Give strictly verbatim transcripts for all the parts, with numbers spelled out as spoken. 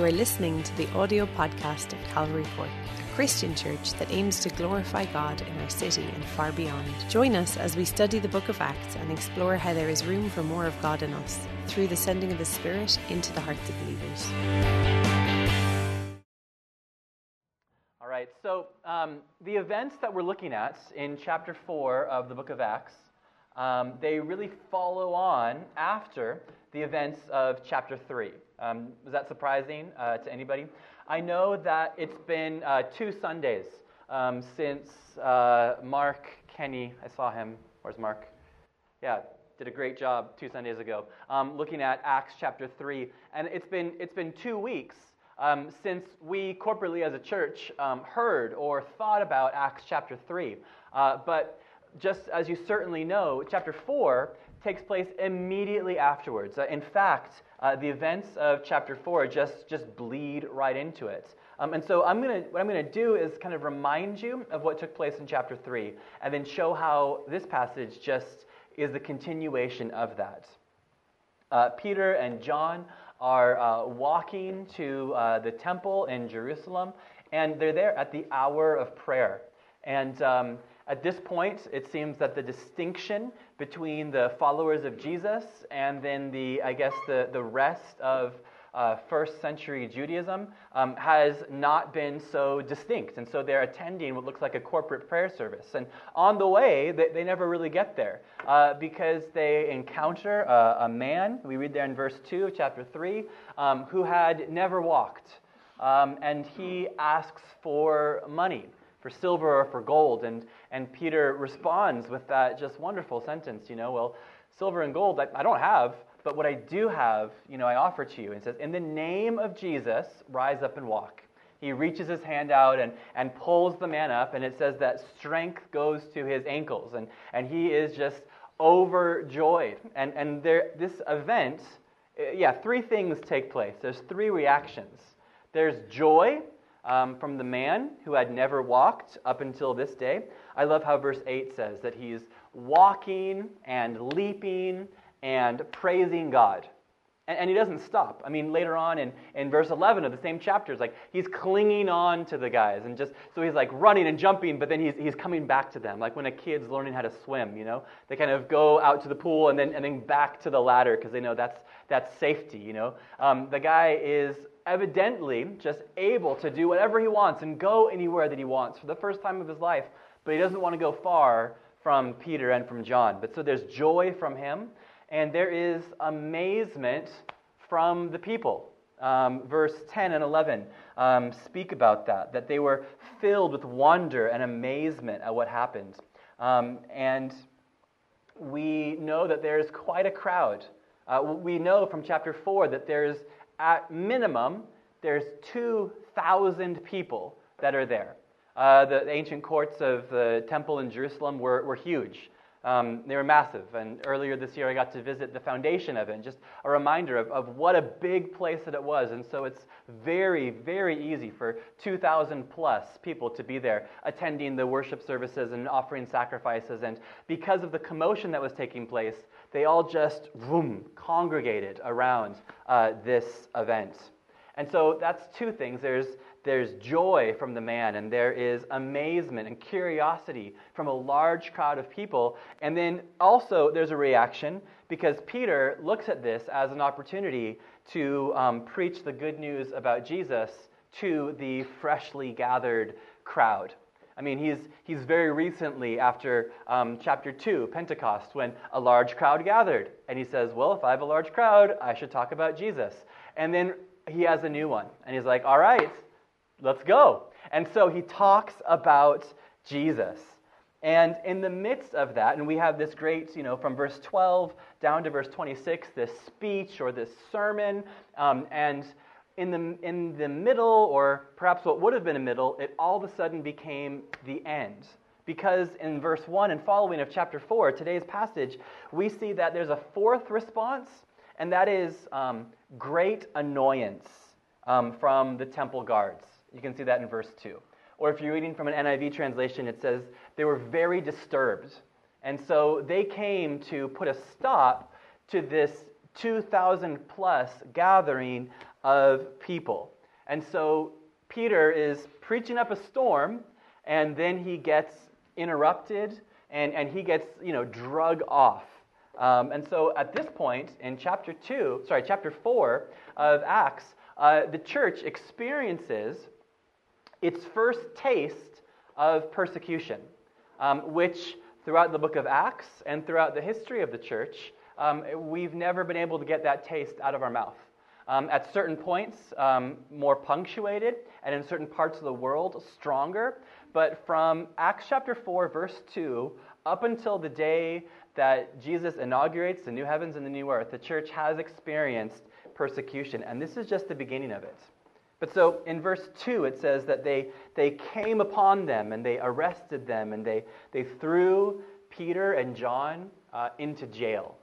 You are listening to the audio podcast of Calvary Cork, a Christian church that aims to glorify God in our city and far beyond. Join us as we study the book of Acts and explore how there is room for more of God in us through the sending of the Spirit into the hearts of believers. All right, so um, the events that we're looking at in chapter four of the book of Acts, um, they really follow on after the events of chapter three. Um, was that surprising uh, to anybody? I know that it's been uh, two Sundays um, since uh, Mark Kenny, I saw him, where's Mark? Yeah, did a great job two Sundays ago, um, looking at Acts chapter three. And it's been it's been two weeks um, since we corporately as a church um, heard or thought about Acts chapter three. Uh, but just as you certainly know, chapter four takes place immediately afterwards. Uh, in fact, uh, the events of chapter four just, just bleed right into it. Um, and so I'm gonna, what I'm going to do is kind of remind you of what took place in chapter three, and then show how this passage just is the continuation of that. Uh, Peter and John are uh, walking to uh, the temple in Jerusalem, and they're there at the hour of prayer. And um, at this point, it seems that the distinction between the followers of Jesus and then the, I guess, the, the rest of uh, first century Judaism um, has not been so distinct. And so they're attending what looks like a corporate prayer service. And on the way, they, they never really get there uh, because they encounter a, a man, we read there in verse two of chapter three, um, who had never walked. Um, and he asks for money, for silver or for gold, and and Peter responds with that just wonderful sentence, you know, well, silver and gold I, I don't have, but what I do have, you know, I offer to you. And he says, in the name of Jesus, rise up and walk. He reaches his hand out and, and pulls the man up, and it says that strength goes to his ankles, and, and he is just overjoyed. And, and there, this event, yeah, three things take place. There's three reactions. There's joy, Um, from the man who had never walked up until this day. I love how verse eight says that he's walking and leaping and praising God. And, and he doesn't stop. I mean, later on in, in verse eleven of the same chapter, it's like he's clinging on to the guys. And just so he's like running and jumping, but then he's he's coming back to them. Like when a kid's learning how to swim, you know? They kind of go out to the pool and then and then back to the ladder because they know that's that's safety, you know? Um, the guy is evidently just able to do whatever he wants and go anywhere that he wants for the first time of his life, but he doesn't want to go far from Peter and from John. But so there's joy from him, and there is amazement from the people. Um, verse ten and eleven um, speak about that, that they were filled with wonder and amazement at what happened. Um, and we know that there's quite a crowd. Uh, we know from chapter four that there's at minimum, there's two thousand people that are there. Uh, the ancient courts of the temple in Jerusalem were, were huge. Um, they were massive. And earlier this year, I got to visit the foundation of it, and just a reminder of, of what a big place that it was. And so it's very, very easy for two thousand plus people to be there attending the worship services and offering sacrifices. And because of the commotion that was taking place, they all just, vroom, congregated around uh, this event. And so that's two things. There's there's joy from the man, and there is amazement and curiosity from a large crowd of people. And then also there's a reaction because Peter looks at this as an opportunity to um, preach the good news about Jesus to the freshly gathered crowd. I mean, he's he's very recently after um, chapter two, Pentecost, when a large crowd gathered. And he says, well, if I have a large crowd, I should talk about Jesus. And then he has a new one. And he's like, all right, let's go. And so he talks about Jesus. And in the midst of that, and we have this great, you know, from verse twelve down to verse twenty-six, this speech or this sermon, um, and in the in the middle, or perhaps what would have been a middle, it all of a sudden became the end. Because in verse one and following of chapter four, today's passage, we see that there's a fourth response, and that is um, great annoyance um, from the temple guards. You can see that in verse two. Or if you're reading from an N I V translation, it says they were very disturbed. And so they came to put a stop to this two thousand plus gathering of people. And so Peter is preaching up a storm, and then he gets interrupted, and, and he gets, you know, drug off. Um, and so at this point in chapter two, sorry, chapter four of Acts, uh, the church experiences its first taste of persecution, um, which throughout the book of Acts and throughout the history of the church, um, we've never been able to get that taste out of our mouth. Um, at certain points, um, more punctuated, and in certain parts of the world, stronger. But from Acts chapter four, verse two, up until the day that Jesus inaugurates the new heavens and the new earth, the church has experienced persecution, and this is just the beginning of it. But so in verse two, it says that they they came upon them, and they arrested them, and they, they threw Peter and John uh, into jail.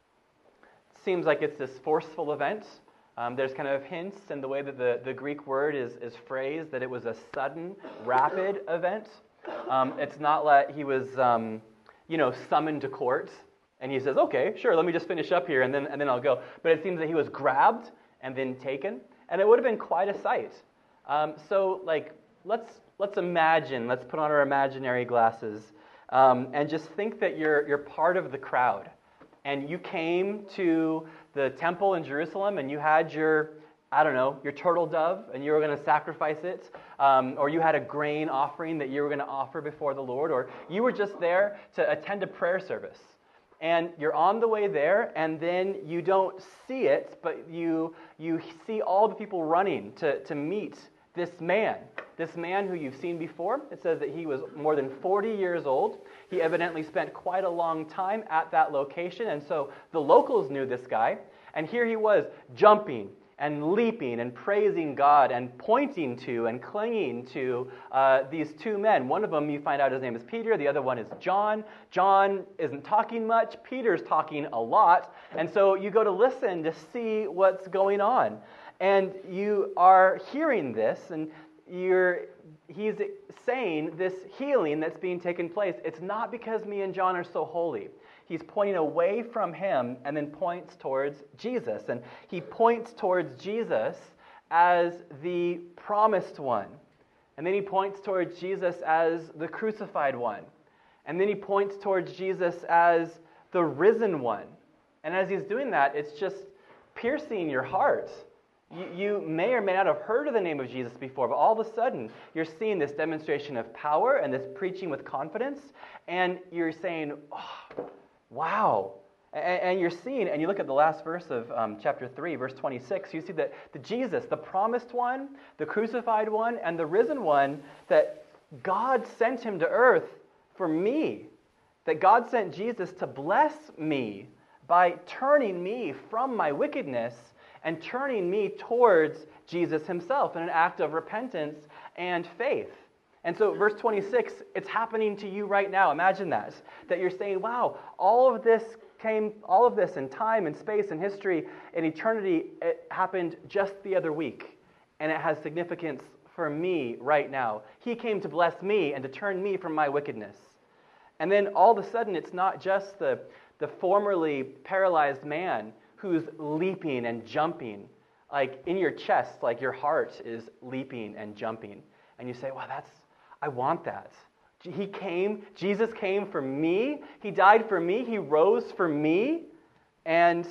It seems like it's this forceful event. Um, there's kind of hints in the way that the, the Greek word is, is phrased that it was a sudden, rapid event. Um, it's not like he was, um, you know, summoned to court, and he says, okay, sure, let me just finish up here, and then and then I'll go. But it seems that he was grabbed and then taken, and it would have been quite a sight. Um, so, like, let's let's imagine, let's put on our imaginary glasses, um, and just think that you're you're part of the crowd, and you came to the temple in Jerusalem, and you had your, I don't know, your turtle dove, and you were going to sacrifice it, um, or you had a grain offering that you were going to offer before the Lord, or you were just there to attend a prayer service. And you're on the way there, and then you don't see it, but you you see all the people running to, to meet this man, this man who you've seen before. It says that he was more than forty years old. He evidently spent quite a long time at that location, and so the locals knew this guy. And here he was, jumping and leaping and praising God and pointing to and clinging to uh, these two men. One of them, you find out his name is Peter. The other one is John. John isn't talking much. Peter's talking a lot. And so you go to listen to see what's going on. And you are hearing this, and you're he's saying this healing that's being taken place. It's not because me and John are so holy. He's pointing away from him and then points towards Jesus. And he points towards Jesus as the promised one. And then he points towards Jesus as the crucified one. And then he points towards Jesus as the risen one. And as he's doing that, it's just piercing your heart. You, you may or may not have heard of the name of Jesus before, but all of a sudden, you're seeing this demonstration of power and this preaching with confidence, and you're saying, oh, wow. And, and you're seeing, and you look at the last verse of um, chapter three, verse twenty-six, you see that the Jesus, the promised one, the crucified one, and the risen one, that God sent him to earth for me, that God sent Jesus to bless me by turning me from my wickedness and turning me towards Jesus himself in an act of repentance and faith. And so verse twenty-six, it's happening to you right now. Imagine that. That you're saying, wow, all of this came, all of this in time and space and history and eternity, it happened just the other week. And it has significance for me right now. He came to bless me and to turn me from my wickedness. And then all of a sudden, it's not just the, the formerly paralyzed man who's leaping and jumping, like in your chest, like your heart is leaping and jumping. And you say, wow, that's, I want that. He came, Jesus came for me. He died for me. He rose for me. And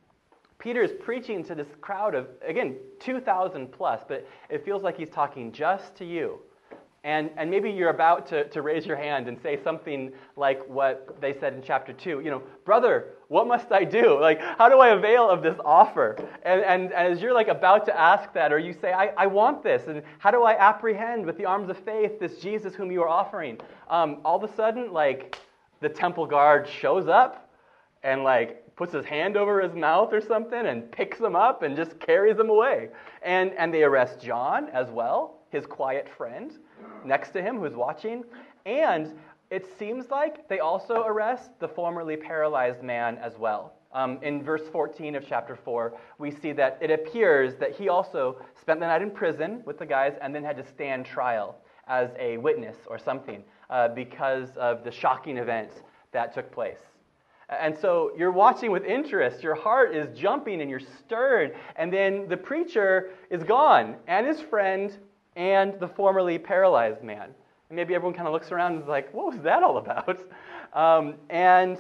Peter is preaching to this crowd of, again, two thousand plus, but it feels like he's talking just to you. And and maybe you're about to, to raise your hand and say something like what they said in chapter two. You know, brother, what must I do? Like, how do I avail of this offer? And and, and as you're like about to ask that, or you say, I, I want this, and how do I apprehend with the arms of faith this Jesus whom you are offering? Um, all of a sudden, like, the temple guard shows up and like puts his hand over his mouth or something and picks him up and just carries him away. And and they arrest John as well, his quiet friend next to him who's watching. And it seems like they also arrest the formerly paralyzed man as well. Um, in verse fourteen of chapter four, we see that it appears that he also spent the night in prison with the guys and then had to stand trial as a witness or something uh, because of the shocking events that took place. And so you're watching with interest. Your heart is jumping and you're stirred. And then the preacher is gone, and his friend, and the formerly paralyzed man. And maybe everyone kind of looks around and is like, what was that all about? Um, and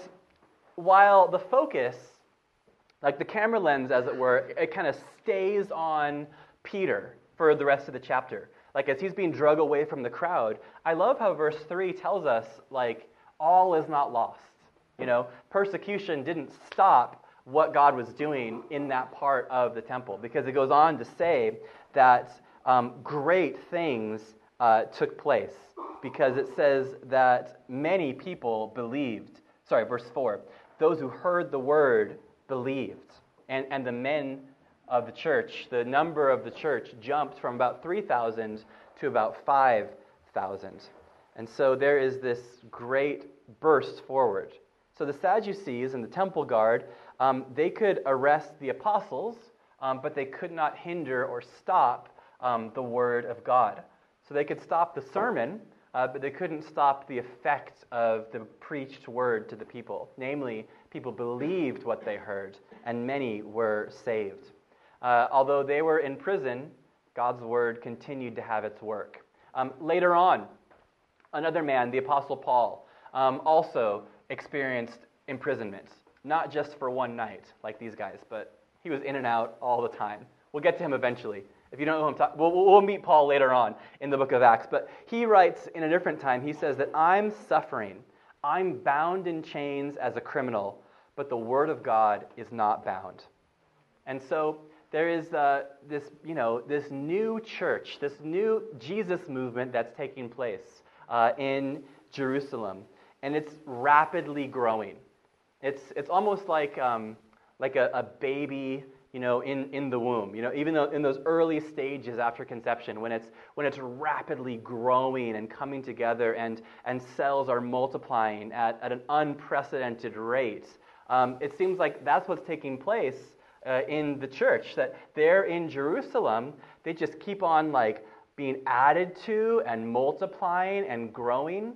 while the focus, like the camera lens, as it were, it kind of stays on Peter for the rest of the chapter. Like as he's being dragged away from the crowd. I love how verse three tells us, like, all is not lost. You know, persecution didn't stop what God was doing in that part of the temple, because it goes on to say that um, great things uh, took place, because it says that many people believed. Sorry, verse four. Those who heard the word believed. And, and the men of the church, the number of the church jumped from about three thousand to about five thousand. And so there is this great burst forward. So the Sadducees and the temple guard, um, they could arrest the apostles, um, but they could not hinder or stop um, the word of God. So they could stop the sermon, uh, but they couldn't stop the effect of the preached word to the people. Namely, people believed what they heard, and many were saved. Uh, although they were in prison, God's word continued to have its work. Um, later on, another man, the Apostle Paul, um, also experienced imprisonment, not just for one night like these guys, but he was in and out all the time. We'll get to him eventually. If you don't know who I'm talking, we'll, we'll meet Paul later on in the book of Acts. But he writes in a different time, he says that I'm suffering, I'm bound in chains as a criminal, but the word of God is not bound. And so there is uh, this, you know, this new church, this new Jesus movement that's taking place uh, in Jerusalem. And it's rapidly growing. It's it's almost like um, like a, a baby, you know, in, in the womb. You know, even though in those early stages after conception, when it's when it's rapidly growing and coming together, and and cells are multiplying at, at an unprecedented rate. Um, it seems like that's what's taking place uh, in the church. That they're in Jerusalem, they just keep on like being added to and multiplying and growing.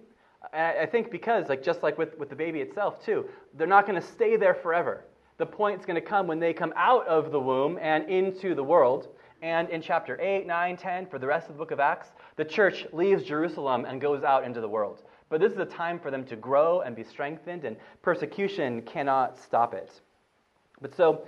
I think because, like just like with, with the baby itself too, they're not going to stay there forever. The point's going to come when they come out of the womb and into the world. And in chapter eight, nine, ten, for the rest of the book of Acts, the church leaves Jerusalem and goes out into the world. But this is a time for them to grow and be strengthened, and persecution cannot stop it. But so,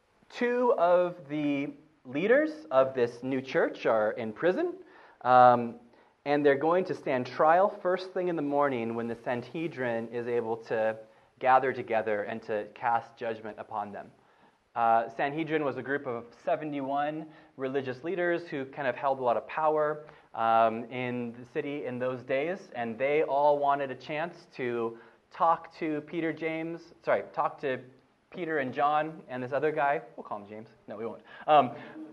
two of the leaders of this new church are in prison. Um, And they're going to stand trial first thing in the morning when the Sanhedrin is able to gather together and to cast judgment upon them. Uh, Sanhedrin was a group of seventy-one religious leaders who kind of held a lot of power um, in the city in those days, and they all wanted a chance to talk to Peter, James, sorry, talk to Peter and John and this other guy. We'll call him James. No, we won't. Um,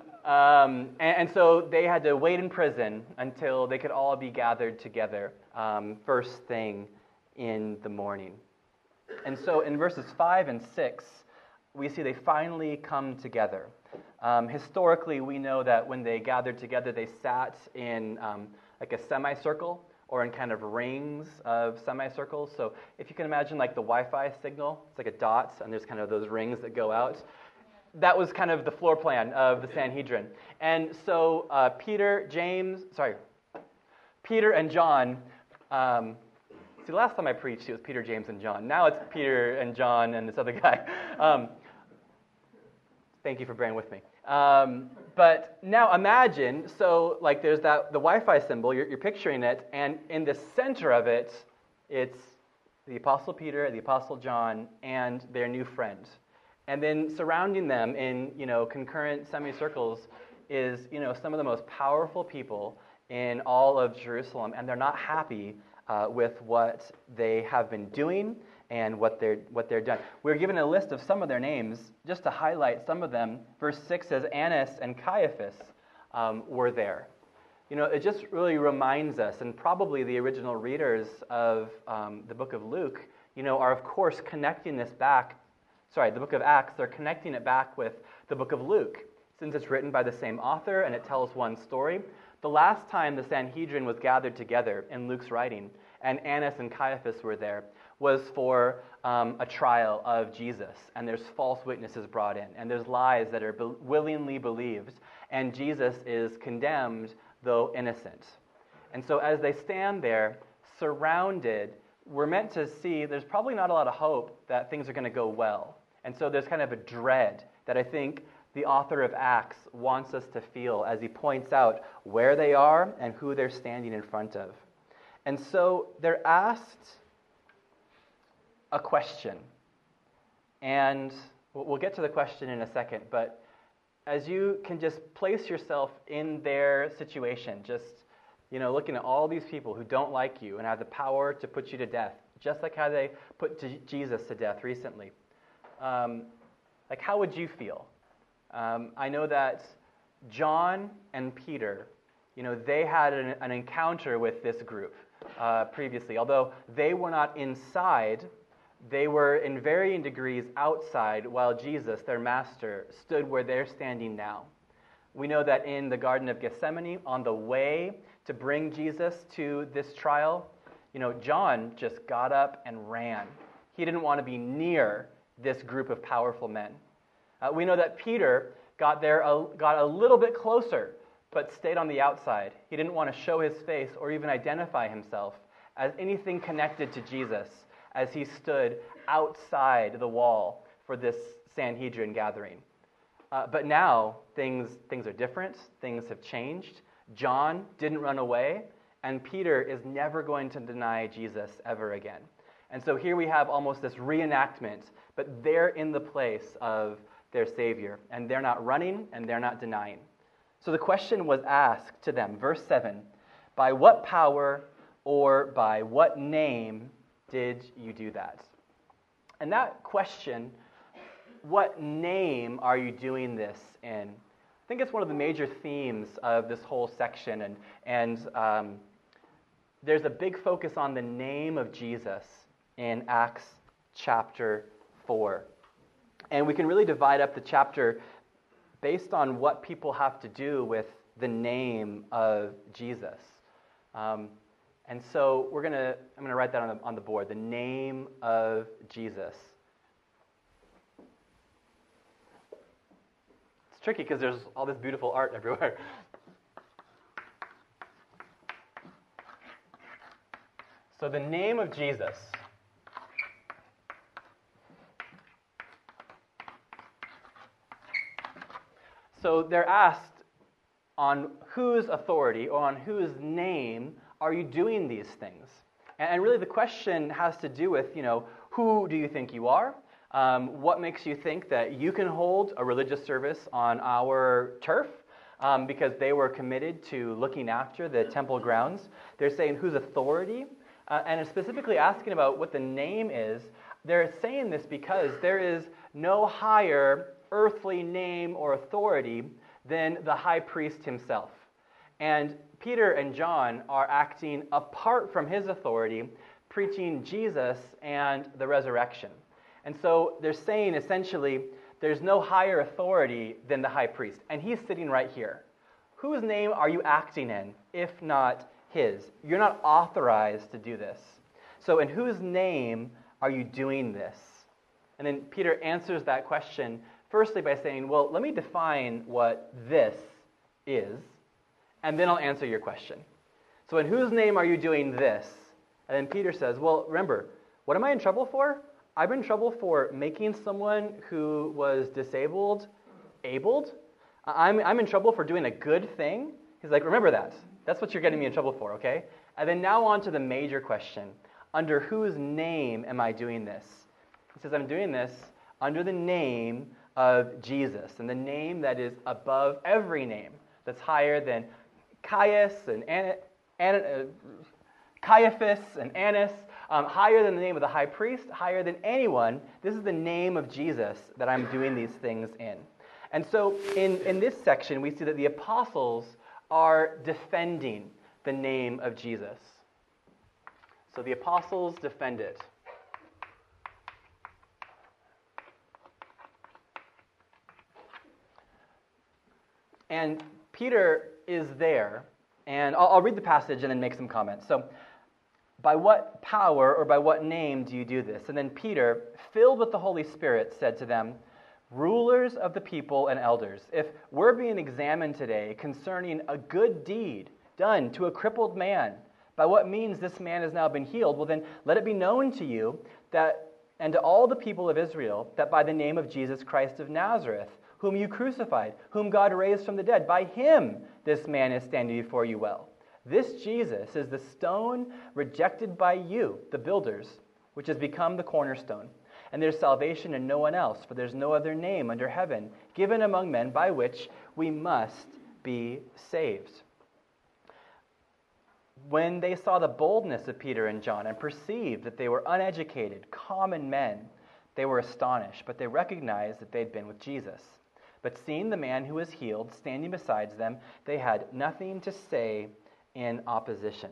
Um, and, and so they had to wait in prison until they could all be gathered together um, first thing in the morning. And so in verses five and six, we see they finally come together. Um, historically, we know that when they gathered together, they sat in um, like a semicircle or in kind of rings of semicircles. So if you can imagine like the Wi-Fi signal, it's like a dot, and there's kind of those rings that go out. That was kind of the floor plan of the Sanhedrin. And so uh, Peter, James, sorry, Peter and John, um, see, the last time I preached, it was Peter, James, and John. Now it's Peter and John and this other guy. Um, thank you for bearing with me. Um, but now imagine, so like there's that the Wi-Fi symbol, you're, you're picturing it, and in the center of it, it's the Apostle Peter, the Apostle John, and their new friend. And then surrounding them in, you know, concurrent semicircles is, you know, some of the most powerful people in all of Jerusalem, and they're not happy uh, with what they have been doing and what they're what they're done. We're given a list of some of their names just to highlight some of them. Verse six says Annas and Caiaphas um, were there. You know, it just really reminds us, and probably the original readers of um, the book of Luke, you know, are of course connecting this back. Sorry, the book of Acts, they're connecting it back with the book of Luke, since it's written by the same author and it tells one story. The last time the Sanhedrin was gathered together in Luke's writing, and Annas and Caiaphas were there, was for um, a trial of Jesus, and there's false witnesses brought in, and there's lies that are be- willingly believed, and Jesus is condemned, though innocent. And so as they stand there, surrounded, we're meant to see there's probably not a lot of hope that things are going to go well. And so there's kind of a dread that I think the author of Acts wants us to feel as he points out where they are and who they're standing in front of. And so they're asked a question. And we'll get to the question in a second, but as you can just place yourself in their situation, just, you know, looking at all these people who don't like you and have the power to put you to death, just like how they put to Jesus to death recently. Um, like, how would you feel? Um, I know that John and Peter, you know, they had an, an encounter with this group uh, previously. Although they were not inside, they were in varying degrees outside while Jesus, their master, stood where they're standing now. We know that in the Garden of Gethsemane, on the way to bring Jesus to this trial, you know, John just got up and ran. He didn't want to be near this group of powerful men. Uh, we know that Peter got there, a, got a little bit closer, but stayed on the outside. He didn't want to show his face or even identify himself as anything connected to Jesus as he stood outside the wall for this Sanhedrin gathering. Uh, but now things things are different. Things have changed. John didn't run away, and Peter is never going to deny Jesus ever again. And so here we have almost this reenactment, but they're in the place of their Savior, and they're not running, and they're not denying. So the question was asked to them, verse seven, by what power or by what name did you do that? And that question, what name are you doing this in? I think it's one of the major themes of this whole section, and, and um, there's a big focus on the name of Jesus in Acts chapter four. And we can really divide up the chapter based on what people have to do with the name of Jesus. Um, and so we're gonna, I'm gonna write that on the, on the board, the name of Jesus. It's tricky because there's all this beautiful art everywhere. So the name of Jesus. So they're asked on whose authority or on whose name are you doing these things? And really the question has to do with, you know, who do you think you are? Um, what makes you think that you can hold a religious service on our turf? Um, because they were committed to looking after the temple grounds. They're saying whose authority? Uh, and specifically asking about what the name is. They're saying this because there is no higher earthly name or authority than the high priest himself. And Peter and John are acting apart from his authority, preaching Jesus and the resurrection. And so they're saying essentially, there's no higher authority than the high priest. And he's sitting right here. Whose name are you acting in, if not his? You're not authorized to do this. So in whose name are you doing this? And then Peter answers that question firstly by saying, well, let me define what this is, and then I'll answer your question. So in whose name are you doing this? And then Peter says, well, remember, what am I in trouble for? I'm in trouble for making someone who was disabled, abled. I'm, I'm in trouble for doing a good thing. He's like, remember that. That's what you're getting me in trouble for, okay? And then now on to the major question. Under whose name am I doing this? He says, I'm doing this under the name of Jesus, and the name that is above every name, that's higher than Caius and An- An- uh, Caiaphas and Annas, um, higher than the name of the high priest, higher than anyone. This is the name of Jesus that I'm doing these things in. And so in, in this section, we see that the apostles are defending the name of Jesus. So the apostles defend it. And Peter is there, and I'll, I'll read the passage and then make some comments. So by what power or by what name do you do this? And then Peter, filled with the Holy Spirit, said to them, rulers of the people and elders, if we're being examined today concerning a good deed done to a crippled man, by what means this man has now been healed, well then let it be known to you that, and to all the people of Israel, that by the name of Jesus Christ of Nazareth, whom you crucified, whom God raised from the dead, by him this man is standing before you well. This Jesus is the stone rejected by you, the builders, which has become the cornerstone. And there's salvation in no one else, for there's no other name under heaven given among men by which we must be saved. When they saw the boldness of Peter and John and perceived that they were uneducated, common men, they were astonished, but they recognized that they'd been with Jesus. But seeing the man who was healed standing beside them, they had nothing to say in opposition.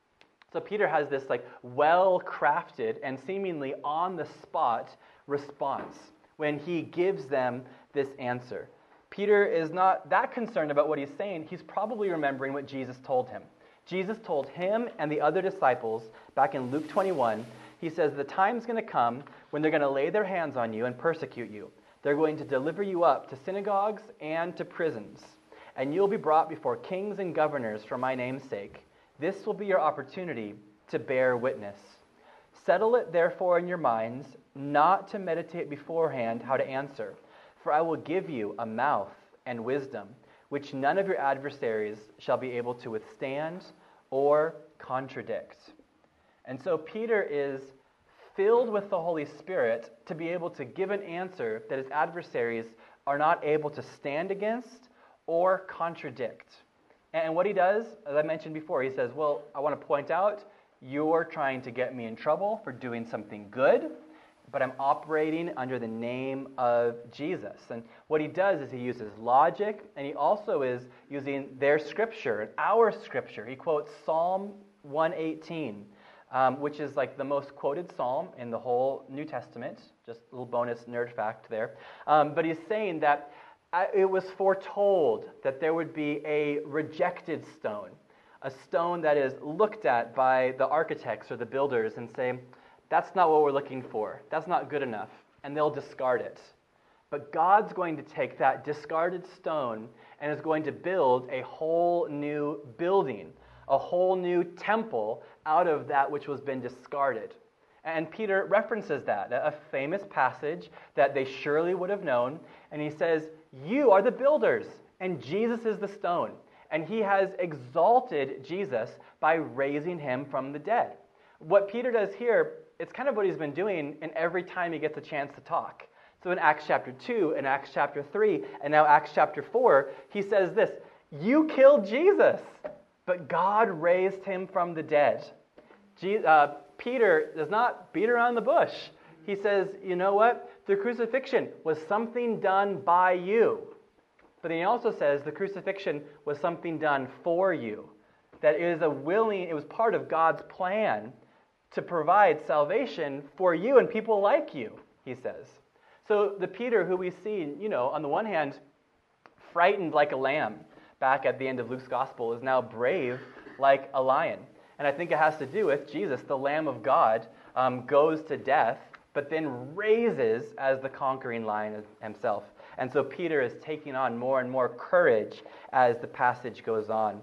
So Peter has this like well-crafted and seemingly on-the-spot response when he gives them this answer. Peter is not that concerned about what he's saying. He's probably remembering what Jesus told him. Jesus told him and the other disciples back in Luke twenty-one, he says, the time's going to come when they're going to lay their hands on you and persecute you. They're going to deliver you up to synagogues and to prisons, and you'll be brought before kings and governors for my name's sake. This will be your opportunity to bear witness. Settle it therefore in your minds, not to meditate beforehand how to answer, for I will give you a mouth and wisdom, which none of your adversaries shall be able to withstand or contradict. And so Peter is filled with the Holy Spirit to be able to give an answer that his adversaries are not able to stand against or contradict. And what he does, as I mentioned before, he says, well, I want to point out, you're trying to get me in trouble for doing something good, but I'm operating under the name of Jesus. And what he does is he uses logic, and he also is using their scripture, our scripture. He quotes Psalm one eighteen, um, which is like the most quoted psalm in the whole New Testament. Just a little bonus nerd fact there. Um, but he's saying that it was foretold that there would be a rejected stone, a stone that is looked at by the architects or the builders and say, that's not what we're looking for. That's not good enough. And they'll discard it. But God's going to take that discarded stone and is going to build a whole new building, a whole new temple out of that which was been discarded. And Peter references that, a famous passage that they surely would have known. And he says, you are the builders, and Jesus is the stone. And he has exalted Jesus by raising him from the dead. What Peter does here, it's kind of what he's been doing in every time he gets a chance to talk. So in Acts chapter two, in Acts chapter three, and now Acts chapter four, he says this, you killed Jesus, but God raised him from the dead. Je- uh, Peter does not beat around the bush. He says, you know what? The crucifixion was something done by you. But then he also says the crucifixion was something done for you. That it is a willing, it was part of God's plan to provide salvation for you and people like you, he says. So the Peter who we see, you know, on the one hand, frightened like a lamb back at the end of Luke's gospel, is now brave like a lion. And I think it has to do with Jesus, the Lamb of God, um, goes to death, but then raises as the conquering lion himself. And so Peter is taking on more and more courage as the passage goes on.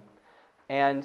And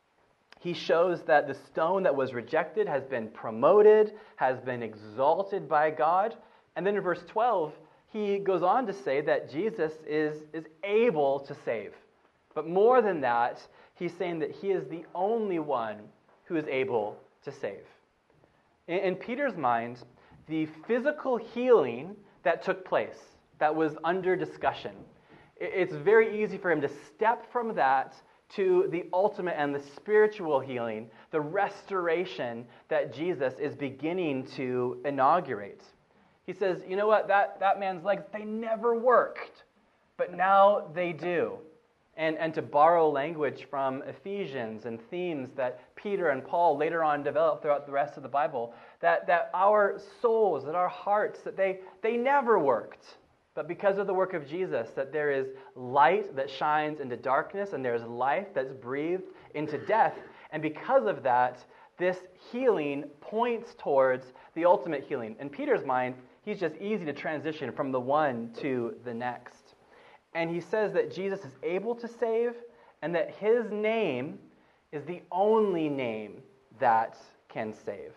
he shows that the stone that was rejected has been promoted, has been exalted by God. And then in verse twelve, he goes on to say that Jesus is, is able to save. But more than that, he's saying that he is the only one who is able to save. In, in Peter's mind, the physical healing that took place, that was under discussion, it, it's very easy for him to step from that to the ultimate and the spiritual healing, the restoration that Jesus is beginning to inaugurate. He says, you know what, that, that man's legs, they never worked, but now they do. And, and to borrow language from Ephesians and themes that Peter and Paul later on developed throughout the rest of the Bible, that, that our souls, that our hearts, that they, they never worked. But because of the work of Jesus, that there is light that shines into darkness, and there is life that's breathed into death. And because of that, this healing points towards the ultimate healing. In Peter's mind, he's just easy to transition from the one to the next. And he says that Jesus is able to save and that his name is the only name that can save.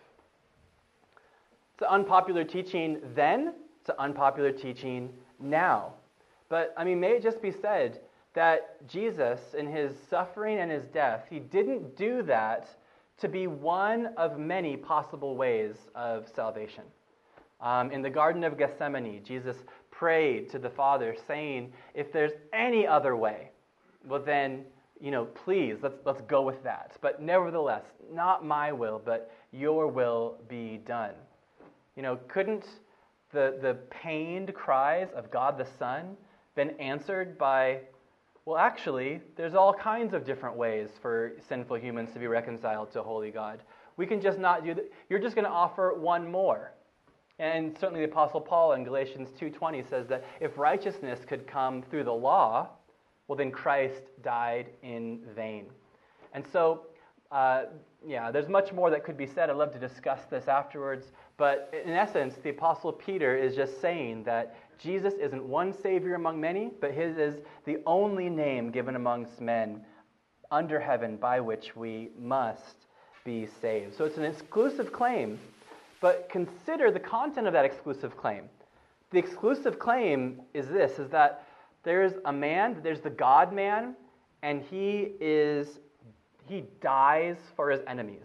It's an unpopular teaching then, it's an unpopular teaching now. But, I mean, may it just be said that Jesus, in his suffering and his death, he didn't do that to be one of many possible ways of salvation. Um, in the Garden of Gethsemane, Jesus prayed to the Father, saying, if there's any other way, well then, you know, please, let's let's go with that. But nevertheless, not my will, but your will be done. You know, couldn't the the pained cries of God the Son been answered by, well, actually, there's all kinds of different ways for sinful humans to be reconciled to holy God. We can just not do that. You're just going to offer one more. And certainly the Apostle Paul in Galatians two twenty says that if righteousness could come through the law, well, then Christ died in vain. And so, uh, yeah, there's much more that could be said. I'd love to discuss this afterwards. But in essence, the Apostle Peter is just saying that Jesus isn't one Savior among many, but his is the only name given amongst men under heaven by which we must be saved. So it's an exclusive claim, but consider the content of that exclusive claim. The exclusive claim is this, is that there's a man, there's the God-man, and he is, he dies for his enemies.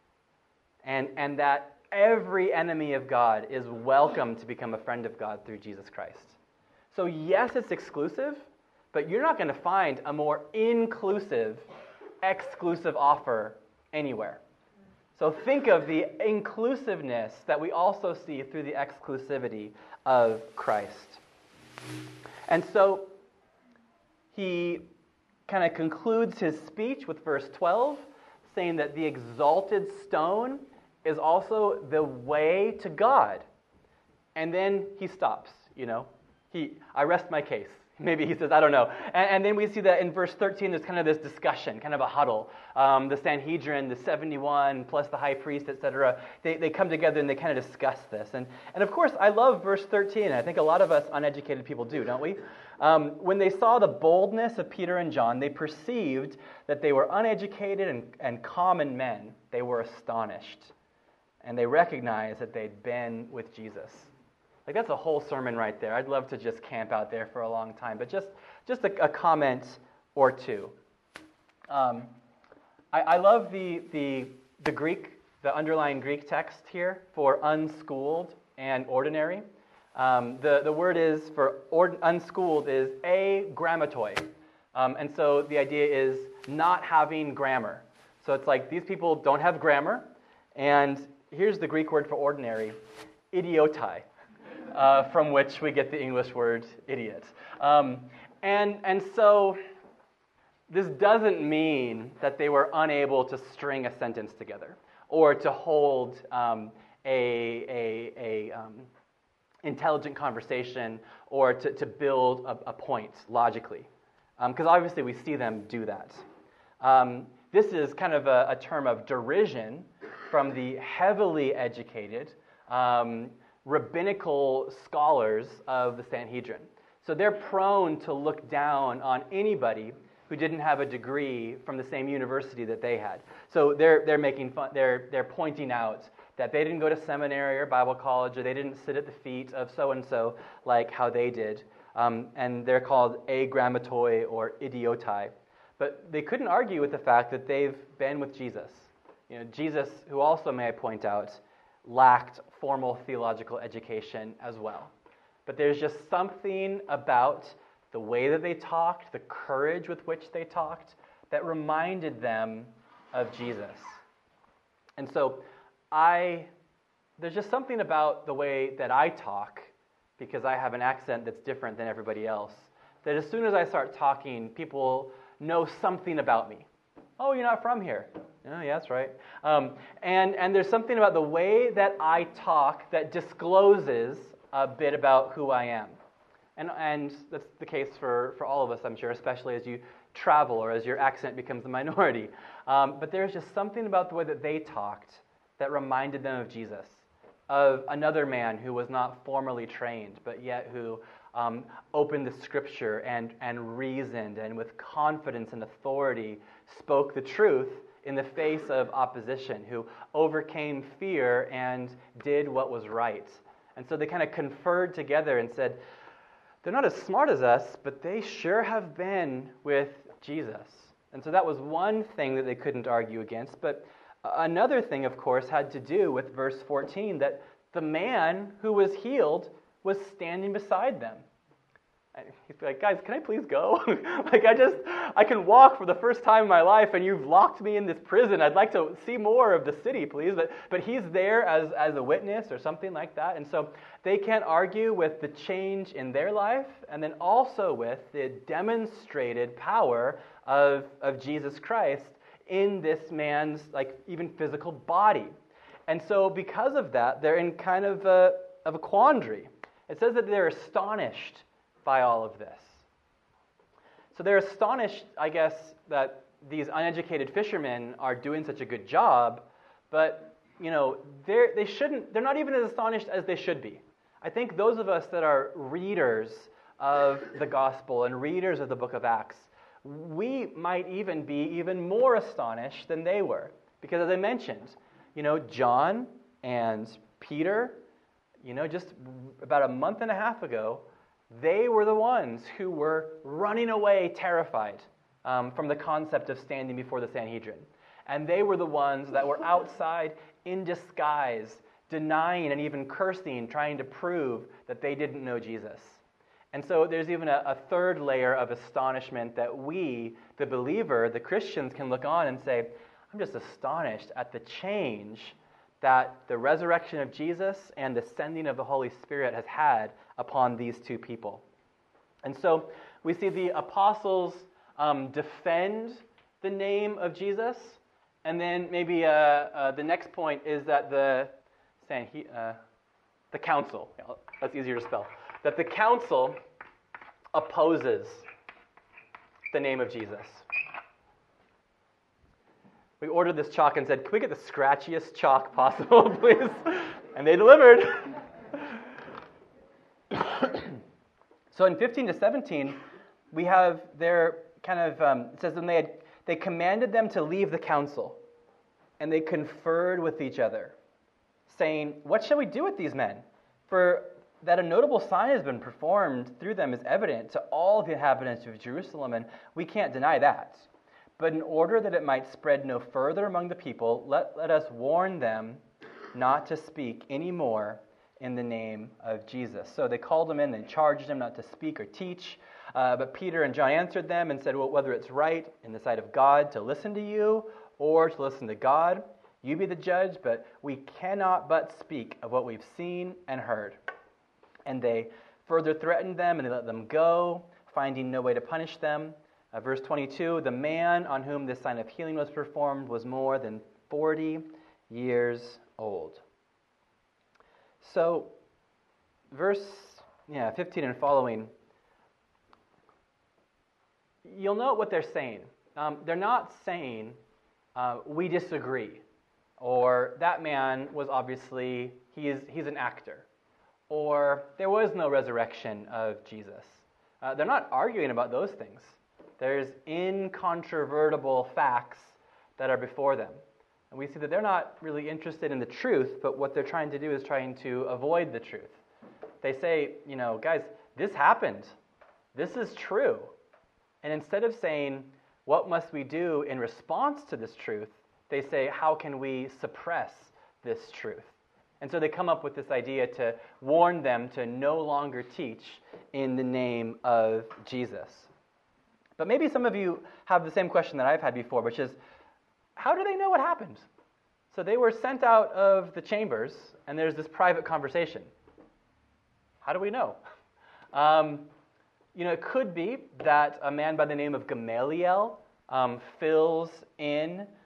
And, and that every enemy of God is welcome to become a friend of God through Jesus Christ. So yes, it's exclusive, but you're not going to find a more inclusive, exclusive offer anywhere. So think of the inclusiveness that we also see through the exclusivity of Christ. And so he kind of concludes his speech with verse twelve, saying that the exalted stone is also the way to God. And then he stops, you know. He, I rest my case. Maybe he says, I don't know. And, and then we see that in verse thirteen, there's kind of this discussion, kind of a huddle. Um, the Sanhedrin, the seventy-one, plus the high priest, et cetera, they, they come together and they kind of discuss this. And, and of course, I love verse thirteen. I think a lot of us uneducated people do, don't we? Um, when they saw the boldness of Peter and John, they perceived that they were uneducated and, and common men. They were astonished. And they recognized that they'd been with Jesus. Like, that's a whole sermon right there. I'd love to just camp out there for a long time. But just, just a, a comment or two. Um, I, I love the, the, the Greek, the underlying Greek text here for unschooled and ordinary. Um, the, the word is for or, unschooled is agrammatoi. Um, and so the idea is not having grammar. So it's like these people don't have grammar. And here's the Greek word for ordinary, idiotai. Uh, from which we get the English word idiot. Um, and, and so this doesn't mean that they were unable to string a sentence together or to hold um, a, a, a um, intelligent conversation or to, to build a, a point logically. Because um, obviously we see them do that. Um, this is kind of a, a term of derision from the heavily educated um, rabbinical scholars of the Sanhedrin. So they're prone to look down on anybody who didn't have a degree from the same university that they had. So they're they're making fun, they're they're pointing out that they didn't go to seminary or Bible college, or they didn't sit at the feet of so and so like how they did. Um, and they're called agrammatoi or idiotai. But they couldn't argue with the fact that they've been with Jesus. You know, Jesus, who also, may I point out, lacked formal theological education as well. But there's just something about the way that they talked, the courage with which they talked, that reminded them of Jesus. And so I, there's just something about the way that I talk, because I have an accent that's different than everybody else, that as soon as I start talking, people know something about me. Oh, you're not from here. Oh, yeah, that's right. Um, and, and there's something about the way that I talk that discloses a bit about who I am. And, and that's the case for, for all of us, I'm sure, especially as you travel or as your accent becomes a minority. Um, but there's just something about the way that they talked that reminded them of Jesus, of another man who was not formally trained, but yet who um, opened the Scripture and, and reasoned and with confidence and authority spoke the truth in the face of opposition, who overcame fear and did what was right. And so they kind of conferred together and said, they're not as smart as us, but they sure have been with Jesus. And so that was one thing that they couldn't argue against. But another thing, of course, had to do with verse fourteen, that the man who was healed was standing beside them. He's like, guys, can I please go? like, I just, I can walk for the first time in my life, and you've locked me in this prison. I'd like to see more of the city, please. But, but he's there as, as a witness or something like that. And so they can't argue with the change in their life, and then also with the demonstrated power of, of Jesus Christ in this man's, like, even physical body. And so because of that, they're in kind of a, of a quandary. It says that they're astonished by all of this. So they're astonished, I guess, that these uneducated fishermen are doing such a good job, but, you know, they're, they shouldn't, they're not even as astonished as they should be. I think those of us that are readers of the gospel and readers of the book of Acts, we might even be even more astonished than they were. Because as I mentioned, you know, John and Peter, you know, just about a month and a half ago, they were the ones who were running away terrified um, from the concept of standing before the Sanhedrin. And they were the ones that were outside in disguise, denying and even cursing, trying to prove that they didn't know Jesus. And so there's even a, a third layer of astonishment that we, the believer, the Christians, can look on and say, I'm just astonished at the change that the resurrection of Jesus and the sending of the Holy Spirit has had upon these two people. And so we see the apostles um, defend the name of Jesus, and then maybe uh, uh, the next point is that the uh, the council, that's easier to spell, that the council opposes the name of Jesus. We ordered this chalk and said, can we get the scratchiest chalk possible, please? And they delivered. So in fifteen to seventeen, we have their kind of, um, it says, when they had, they commanded them to leave the council, and they conferred with each other, saying, what shall we do with these men? For that a notable sign has been performed through them is evident to all the inhabitants of Jerusalem, and we can't deny that. But in order that it might spread no further among the people, let, let us warn them not to speak any more in the name of Jesus. So they called him in and charged him not to speak or teach. Uh, but Peter and John answered them and said, well, whether it's right in the sight of God to listen to you or to listen to God, you be the judge, but we cannot but speak of what we've seen and heard. And they further threatened them, and they let them go, finding no way to punish them. Uh, verse twenty-two, the man on whom this sign of healing was performed was more than forty years old. So, verse yeah, fifteen and following, you'll note what they're saying. Um, they're not saying, uh, we disagree, or that man was obviously, he is, he's an actor, or there was no resurrection of Jesus. Uh, they're not arguing about those things. There's incontrovertible facts that are before them. And we see that they're not really interested in the truth, but what they're trying to do is trying to avoid the truth. They say, you know, guys, this happened. This is true. And instead of saying, what must we do in response to this truth, they say, how can we suppress this truth? And so they come up with this idea to warn them to no longer teach in the name of Jesus. But maybe some of you have the same question that I've had before, which is, how do they know what happened? So they were sent out of the chambers, and there's this private conversation. How do we know? Um, you know, it could be that a man by the name of Gamaliel um, fills in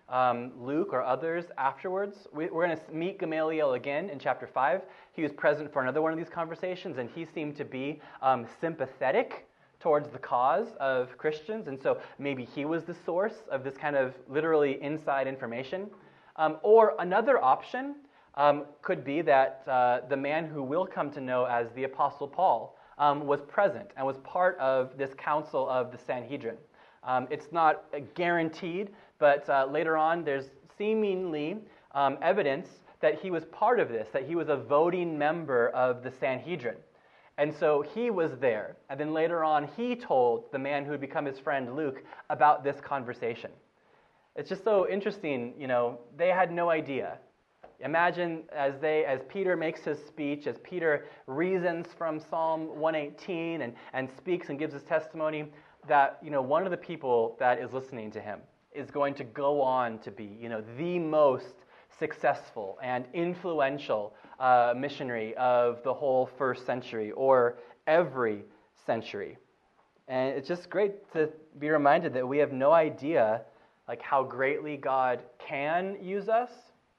um, Luke or others afterwards. We, we're going to meet Gamaliel again in chapter five. He was present for another one of these conversations, and he seemed to be um, sympathetic towards the cause of Christians, and so maybe he was the source of this kind of literally inside information. Um, or another option um, could be that uh, the man who we'll come to know as the Apostle Paul um, was present and was part of this council of the Sanhedrin. Um, it's not guaranteed, but uh, later on there's seemingly um, evidence that he was part of this, that he was a voting member of the Sanhedrin. And so he was there. And then later on, he told the man who had become his friend, Luke, about this conversation. It's just so interesting, you know, they had no idea. Imagine as they, as Peter makes his speech, as Peter reasons from Psalm one eighteen and, and speaks and gives his testimony, that, you know, one of the people that is listening to him is going to go on to be, you know, the most successful and influential uh, missionary of the whole first century or every century. And it's just great to be reminded that we have no idea like how greatly God can use us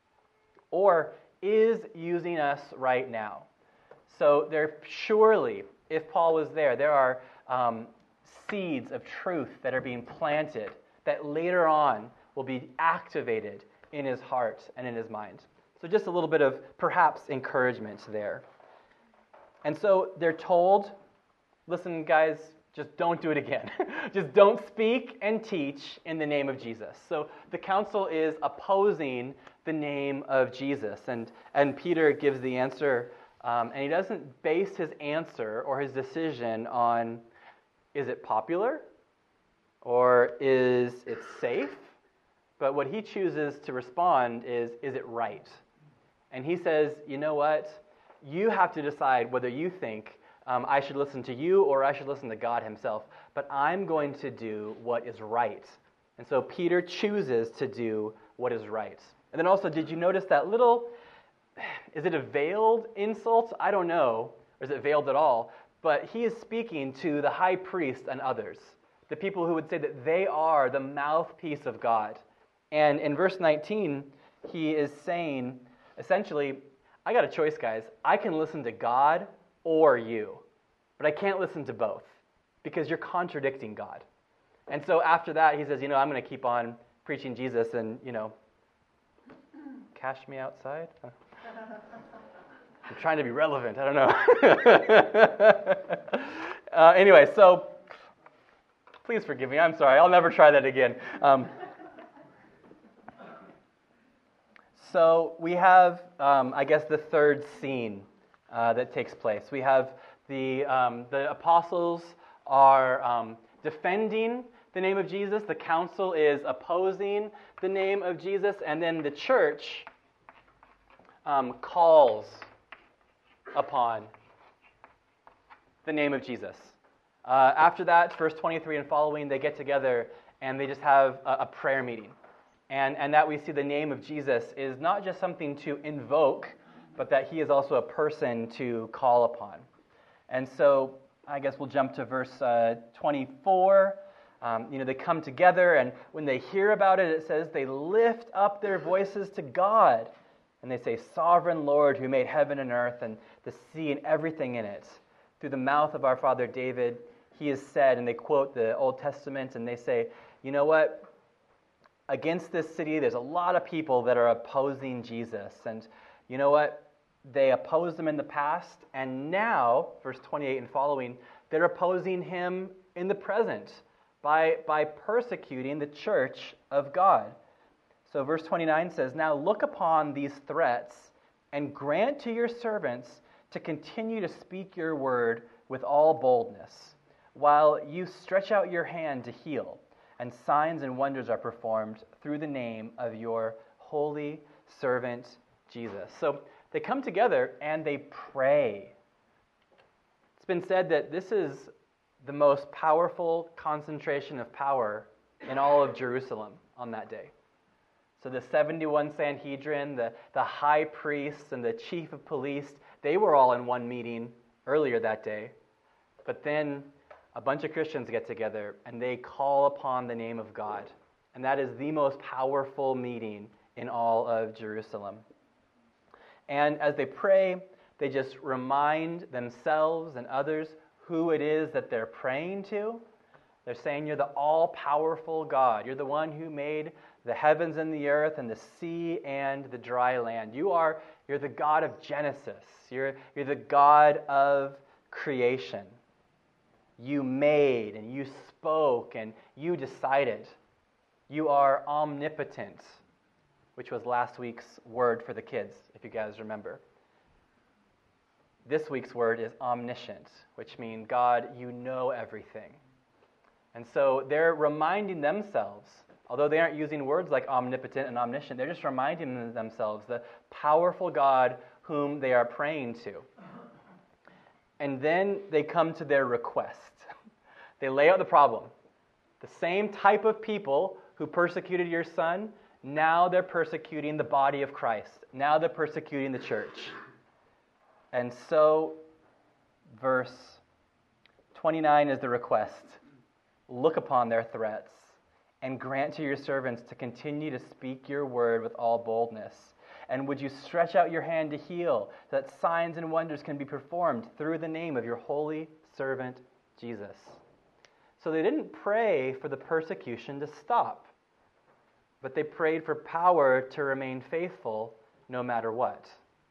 or is using us right now. So there surely, if Paul was there, there are um, seeds of truth that are being planted that later on will be activated in his heart and in his mind. So just a little bit of perhaps encouragement there. And so they're told, listen guys, just don't do it again. Just don't speak and teach in the name of Jesus. So the council is opposing the name of Jesus. And, and Peter gives the answer, um, and he doesn't base his answer or his decision on, is it popular? Or is it safe? But what he chooses to respond is, is it right? And he says, you know what? You have to decide whether you think um, I should listen to you or I should listen to God himself. But I'm going to do what is right. And so Peter chooses to do what is right. And then also, did you notice that little, is it a veiled insult? I don't know. Or is it veiled at all? But he is speaking to the high priest and others, the people who would say that they are the mouthpiece of God. And in verse nineteen, he is saying, essentially, I got a choice, guys. I can listen to God or you, but I can't listen to both because you're contradicting God. And so after that, he says, you know, I'm going to keep on preaching Jesus and, you know, cash me outside? Huh? I'm trying to be relevant. I don't know. uh, anyway, so please forgive me. I'm sorry. I'll never try that again. Um, So we have, um, I guess, the third scene uh, that takes place. We have the um, the apostles are um, defending the name of Jesus. The council is opposing the name of Jesus, and then the church um, calls upon the name of Jesus. Uh, after that, verse twenty-three and following, they get together and they just have a, a prayer meeting. And, and that we see the name of Jesus is not just something to invoke, but that he is also a person to call upon. And so I guess we'll jump to verse uh, twenty-four. Um, you know, they come together, and when they hear about it, it says they lift up their voices to God. And they say, Sovereign Lord, who made heaven and earth and the sea and everything in it. Through the mouth of our father David, he has said, and they quote the Old Testament, and they say, you know what? Against this city, there's a lot of people that are opposing Jesus. And you know what? They opposed him in the past, and now, verse twenty-eight and following, they're opposing him in the present by, by persecuting the church of God. So verse twenty-nine says, Now look upon these threats and grant to your servants to continue to speak your word with all boldness, while you stretch out your hand to heal, and signs and wonders are performed through the name of your holy servant Jesus. So they come together and they pray. It's been said that this is the most powerful concentration of power in all of Jerusalem on that day. So the seventy-one Sanhedrin, the, the high priests, and the chief of police, they were all in one meeting earlier that day. But then a bunch of Christians get together and they call upon the name of God. And that is the most powerful meeting in all of Jerusalem. And as they pray, they just remind themselves and others who it is that they're praying to. They're saying, you're the all-powerful God. You're the one who made the heavens and the earth and the sea and the dry land. You are, you're the God of Genesis. You're, you're the God of creation. You made and you spoke and you decided. You are omnipotent, which was last week's word for the kids, if you guys remember. This week's word is omniscient, which means, God, you know everything. And so they're reminding themselves, although they aren't using words like omnipotent and omniscient, they're just reminding themselves the powerful God whom they are praying to. And then they come to their request. They lay out the problem. The same type of people who persecuted your son, now they're persecuting the body of Christ. Now they're persecuting the church. And so, verse twenty-nine is the request. Look upon their threats, and grant to your servants to continue to speak your word with all boldness. And would you stretch out your hand to heal, that signs and wonders can be performed through the name of your holy servant Jesus. So they didn't pray for the persecution to stop, but they prayed for power to remain faithful no matter what.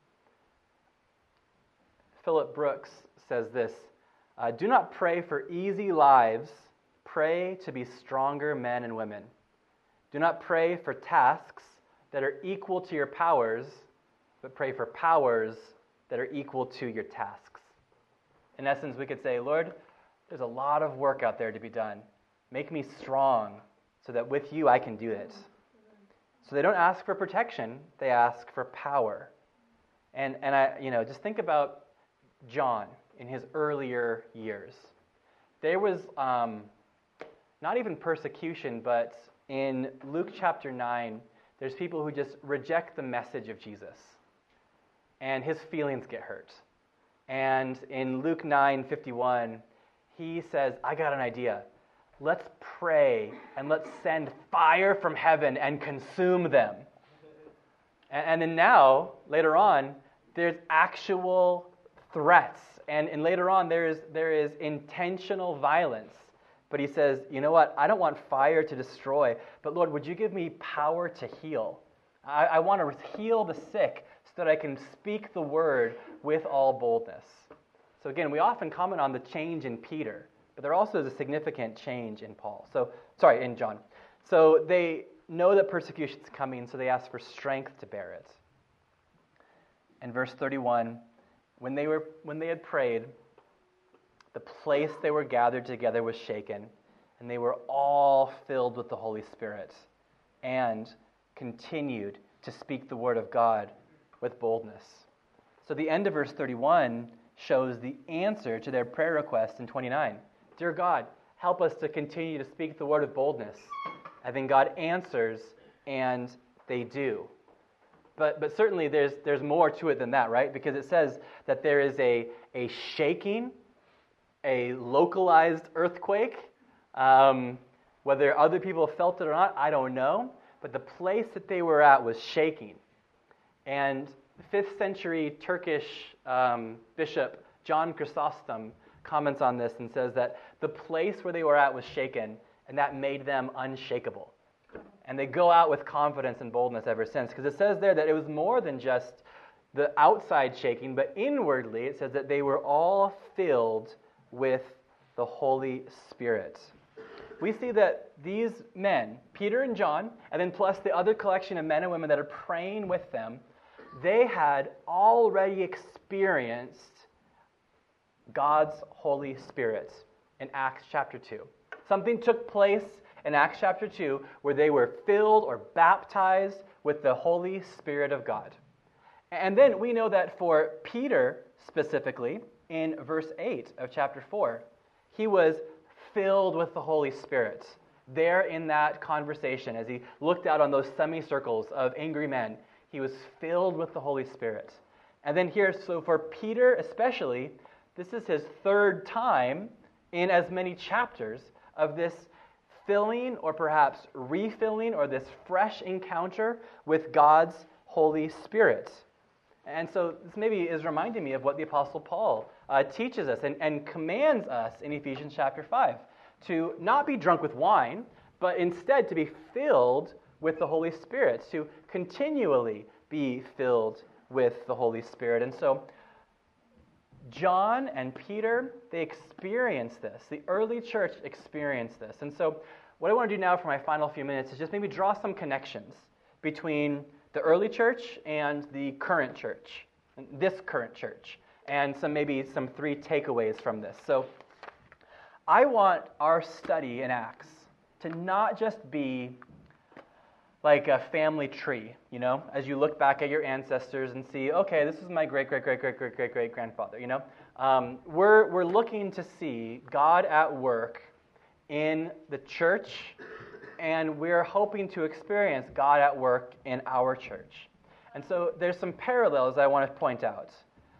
Philip Brooks says this, uh, do not pray for easy lives. Pray to be stronger men and women. Do not pray for tasks that are equal to your powers, but pray for powers that are equal to your tasks. In essence, we could say, Lord, there's a lot of work out there to be done. Make me strong so that with you I can do it. So they don't ask for protection, they ask for power. And and I, you know, just think about John in his earlier years. There was um, not even persecution, but in Luke chapter nine, there's people who just reject the message of Jesus. And his feelings get hurt. And in Luke nine fifty-one, he says, I got an idea. Let's pray and let's send fire from heaven and consume them. And, and then now, later on, there's actual threats. And, and later on, there is there is intentional violence. But he says, you know what? I don't want fire to destroy. But Lord, would you give me power to heal? I, I want to heal the sick so that I can speak the word with all boldness. So again, we often comment on the change in Peter, but there also is a significant change in Paul. So, sorry, in John. So they know that persecution is coming, so they ask for strength to bear it. In verse thirty-one, when they were when they had prayed, the place they were gathered together was shaken, and they were all filled with the Holy Spirit, and continued to speak the word of God with boldness. So the end of verse thirty-one shows the answer to their prayer request in twenty-nine. Dear God, help us to continue to speak the word with boldness. And then God answers, and they do. But but certainly there's there's more to it than that, right? Because it says that there is a, a shaking, a localized earthquake. Um, whether other people felt it or not, I don't know. But the place that they were at was shaking. And fifth century Turkish um, bishop John Chrysostom comments on this and says that the place where they were at was shaken, and that made them unshakable. And they go out with confidence and boldness ever since, because it says there that it was more than just the outside shaking, but inwardly it says that they were all filled with the Holy Spirit. We see that these men, Peter and John, and then plus the other collection of men and women that are praying with them, they had already experienced God's Holy Spirit in Acts chapter two. Something took place in Acts chapter two where they were filled or baptized with the Holy Spirit of God. And then we know that for Peter specifically, in verse eight of chapter four, he was filled with the Holy Spirit. There in that conversation, as he looked out on those semicircles of angry men, he was filled with the Holy Spirit. And then here, so for Peter especially, this is his third time in as many chapters of this filling or perhaps refilling or this fresh encounter with God's Holy Spirit. And so this maybe is reminding me of what the Apostle Paul uh, teaches us and, and commands us in Ephesians chapter five, to not be drunk with wine, but instead to be filled with the Holy Spirit, to continually be filled with the Holy Spirit. And so John and Peter, they experienced this. The early church experienced this. And so what I want to do now for my final few minutes is just maybe draw some connections between the early church and the current church, this current church, and some maybe some three takeaways from this. So I want our study in Acts to not just be like a family tree, you know, as you look back at your ancestors and see, okay, this is my great, great, great, great, great, great, great grandfather, you know. Um, we're, we're looking to see God at work in the church, and we're hoping to experience God at work in our church. And so there's some parallels I want to point out.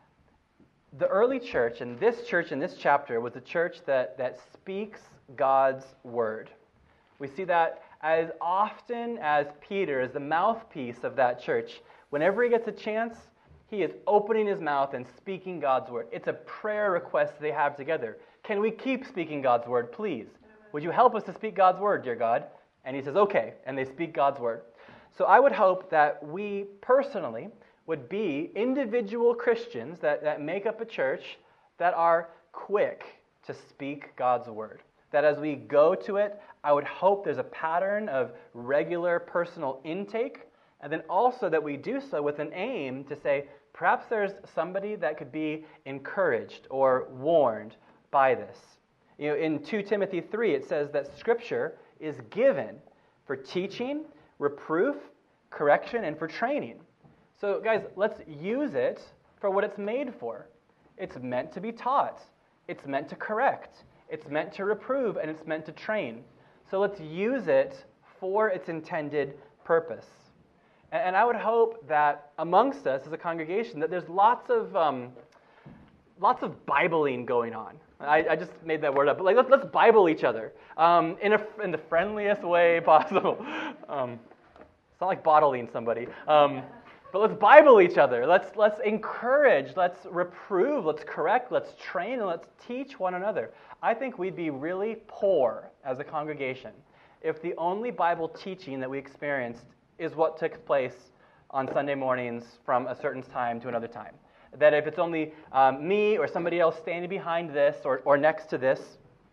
The early church, and this church in this chapter, was a church that, that speaks God's word. We see that as often as Peter is the mouthpiece of that church. Whenever he gets a chance, he is opening his mouth and speaking God's word. It's a prayer request they have together. Can we keep speaking God's word, please? Would you help us to speak God's word, dear God? And he says, okay, and they speak God's word. So I would hope that we personally would be individual Christians that, that make up a church that are quick to speak God's word. That as we go to it, I would hope there's a pattern of regular personal intake, and then also that we do so with an aim to say, perhaps there's somebody that could be encouraged or warned by this. You know, in Second Timothy three, it says that Scripture is given for teaching, reproof, correction, and for training. So guys, let's use it for what it's made for. It's meant to be taught. It's meant to correct. It's meant to reprove, and it's meant to train. So let's use it for its intended purpose. And, and I would hope that amongst us as a congregation that there's lots of um, lots of Bibling going on. I, I just made that word up, but like let's, let's Bible each other um, in a in the friendliest way possible. Um, it's not like bottling somebody. Um, But let's Bible each other. Let's let's encourage, let's reprove, let's correct, let's train, and let's teach one another. I think we'd be really poor as a congregation if the only Bible teaching that we experienced is what took place on Sunday mornings from a certain time to another time. That if it's only um, me or somebody else standing behind this or, or next to this,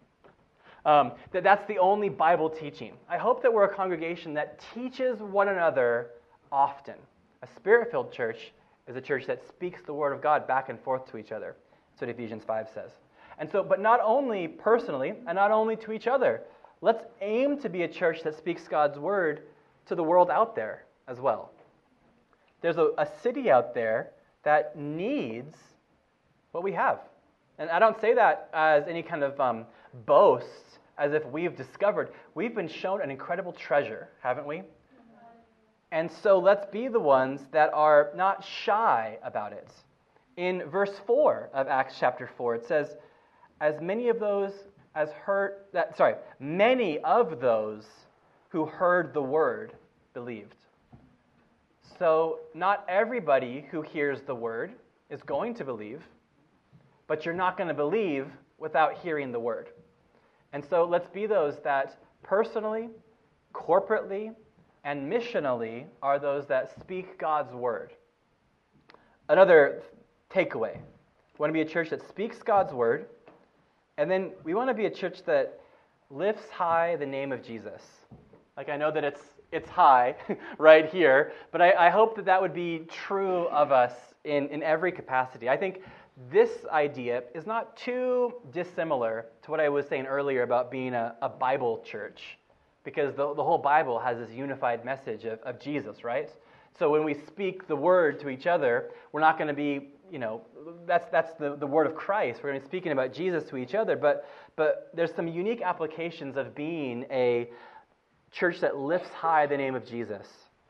um, that that's the only Bible teaching. I hope that we're a congregation that teaches one another often. A Spirit-filled church is a church that speaks the Word of God back and forth to each other. That's what Ephesians five says. And so, but not only personally, and not only to each other, let's aim to be a church that speaks God's Word to the world out there as well. There's a, a city out there that needs what we have. And I don't say that as any kind of um, boast, as if we've discovered. We've been shown an incredible treasure, haven't we? And so let's be the ones that are not shy about it. In verse four of Acts chapter four, it says, as many of those as heard, that, sorry, many of those who heard the word believed. So not everybody who hears the word is going to believe, but you're not going to believe without hearing the word. And so let's be those that personally, corporately, and missionally are those that speak God's word. Another takeaway. We want to be a church that speaks God's word, and then we want to be a church that lifts high the name of Jesus. Like I know that it's it's high right here, but I, I hope that that would be true of us in, in every capacity. I think this idea is not too dissimilar to what I was saying earlier about being a, a Bible church. Because the, the whole Bible has this unified message of, of Jesus, right? So when we speak the word to each other, we're not going to be, you know, that's that's the, the word of Christ. We're going to be speaking about Jesus to each other, but but there's some unique applications of being a church that lifts high the name of Jesus.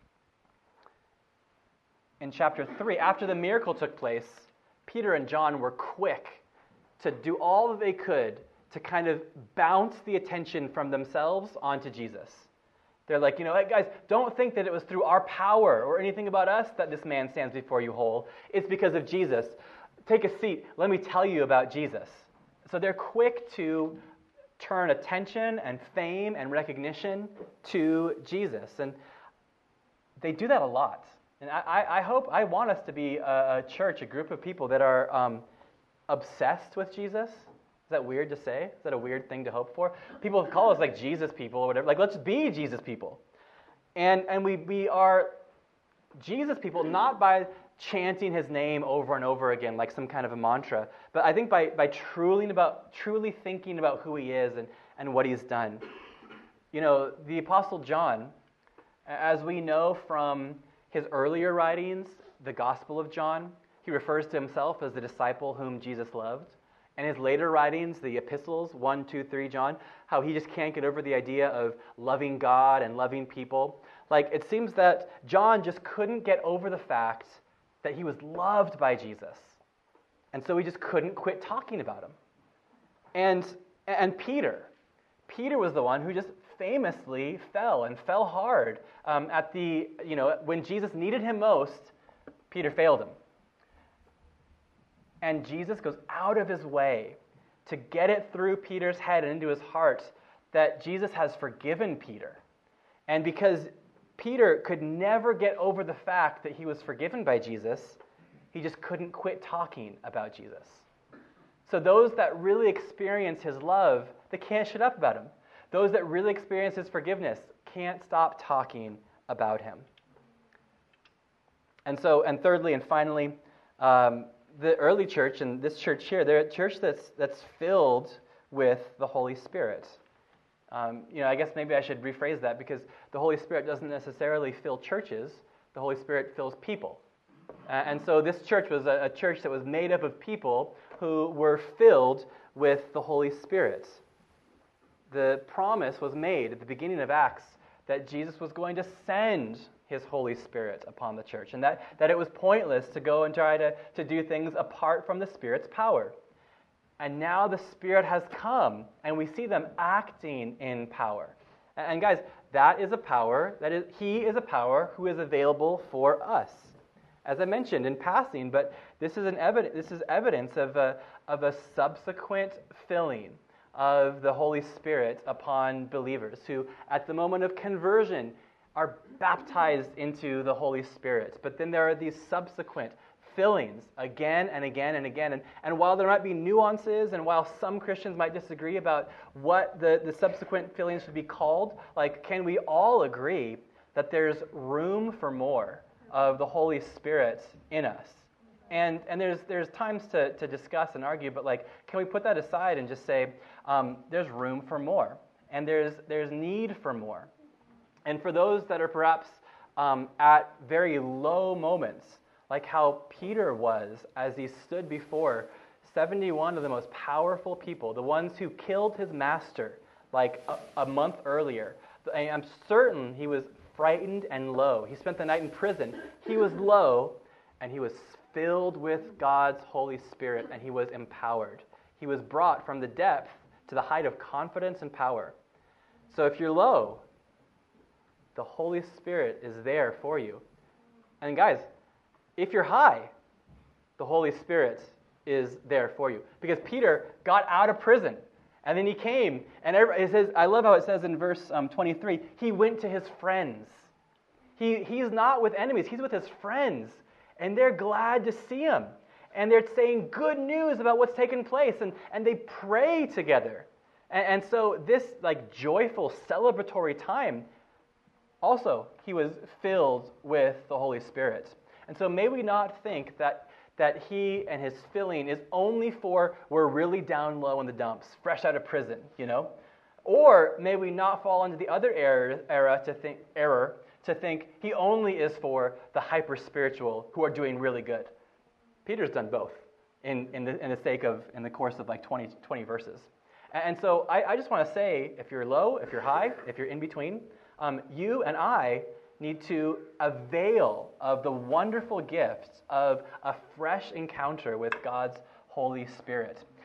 In chapter three, after the miracle took place, Peter and John were quick to do all that they could to kind of bounce the attention from themselves onto Jesus. They're like, you know, hey guys, don't think that it was through our power or anything about us that this man stands before you whole. It's because of Jesus. Take a seat. Let me tell you about Jesus. So they're quick to turn attention and fame and recognition to Jesus. And they do that a lot. And I, I hope, I want us to be a, a church, a group of people that are um, obsessed with Jesus. Is that weird to say? Is that a weird thing to hope for? People call us like Jesus people or whatever. Like, let's be Jesus people. And and we, we are Jesus people not by chanting his name over and over again like some kind of a mantra, but I think by, by truly about truly thinking about who he is and, and what he's done. You know, the Apostle John, as we know from his earlier writings, the Gospel of John, he refers to himself as the disciple whom Jesus loved. And his later writings, the epistles, one, two, three John, how he just can't get over the idea of loving God and loving people. Like, it seems that John just couldn't get over the fact that he was loved by Jesus. And so he just couldn't quit talking about him. And, and Peter, Peter was the one who just famously fell and fell hard um, at the, you know, when Jesus needed him most, Peter failed him. And Jesus goes out of his way to get it through Peter's head and into his heart that Jesus has forgiven Peter. And because Peter could never get over the fact that he was forgiven by Jesus, he just couldn't quit talking about Jesus. So those that really experience his love, they can't shut up about him. Those that really experience his forgiveness can't stop talking about him. And so, and thirdly and finally, um, the early church and this church here, they're a church that's that's filled with the Holy Spirit. Um, you know, I guess maybe I should rephrase that, because the Holy Spirit doesn't necessarily fill churches. The Holy Spirit fills people. Uh, and so this church was a, a church that was made up of people who were filled with the Holy Spirit. The promise was made at the beginning of Acts that Jesus was going to send his Holy Spirit upon the church, and that, that it was pointless to go and try to, to do things apart from the Spirit's power. And now the Spirit has come, and we see them acting in power. And, and guys, that is a power, that is, he is a power who is available for us. As I mentioned in passing, but this is an evidence, this is evidence of a, of a subsequent filling of the Holy Spirit upon believers who, at the moment of conversion, are baptized into the Holy Spirit. But then there are these subsequent fillings again and again and again. And, and while there might be nuances, and while some Christians might disagree about what the, the subsequent fillings should be called, like, can we all agree that there's room for more of the Holy Spirit in us? And and there's there's times to, to discuss and argue, but like, can we put that aside and just say, um, there's room for more, and there's there's need for more. And for those that are perhaps um, at very low moments, like how Peter was as he stood before seventy-one of the most powerful people, the ones who killed his master like a, a month earlier. I'm certain he was frightened and low. He spent the night in prison. He was low, and he was filled with God's Holy Spirit, and he was empowered. He was brought from the depth to the height of confidence and power. So if you're low, the Holy Spirit is there for you. And guys, if you're high, the Holy Spirit is there for you. Because Peter got out of prison, and then he came, and it says, I love how it says in verse um, twenty-three, he went to his friends. He He's not with enemies, he's with his friends, and they're glad to see him. And they're saying good news about what's taken place, and, and they pray together. And, and so this like joyful, celebratory time, also, he was filled with the Holy Spirit. And so may we not think that, that he and his filling is only for we're really down low in the dumps, fresh out of prison, you know? Or may we not fall into the other error, era to think, error to think he only is for the hyper-spiritual who are doing really good. Peter's done both in, in, the, in the sake of, in the course of like twenty, twenty verses. And, and so I, I just want to say, if you're low, if you're high, if you're in between, Um, you and I need to avail of the wonderful gift of a fresh encounter with God's Holy Spirit.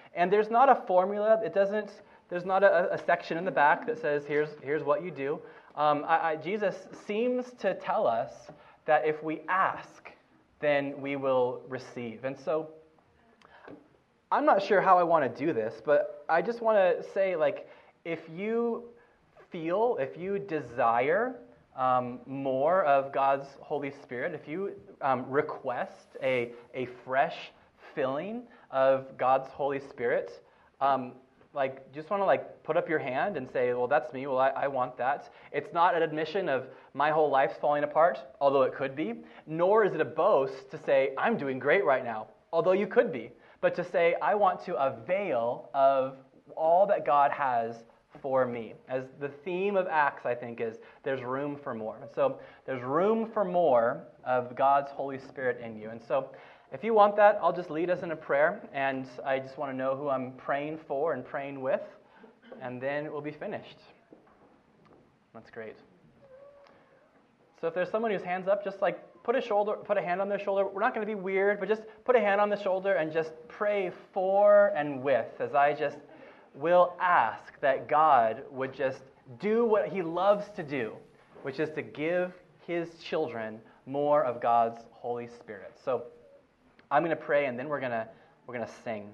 And there's not a formula. It doesn't. There's not a, a section in the back that says, here's, here's what you do. Um, I, I, Jesus seems to tell us that if we ask, then we will receive. And so I'm not sure how I want to do this, but I just want to say, like, if you feel, if you desire um, more of God's Holy Spirit, if you um, request a, a fresh filling of God's Holy Spirit, um, like, just want to, like, put up your hand and say, well, that's me. Well, I, I want that. It's not an admission of my whole life's falling apart, although it could be, nor is it a boast to say, I'm doing great right now, although you could be, but to say, I want to avail of all that God has for me. As the theme of Acts, I think, is there's room for more. And so there's room for more of God's Holy Spirit in you. And so if you want that, I'll just lead us in a prayer, and I just want to know who I'm praying for and praying with, and then we'll be finished. That's great. So if there's someone whose hand's up, just like put a shoulder, put a hand on their shoulder. We're not going to be weird, but just put a hand on the shoulder and just pray for and with, as I just will ask that God would just do what He loves to do, which is to give His children more of God's Holy Spirit. So I'm going to pray, and then we're going to we're going to sing.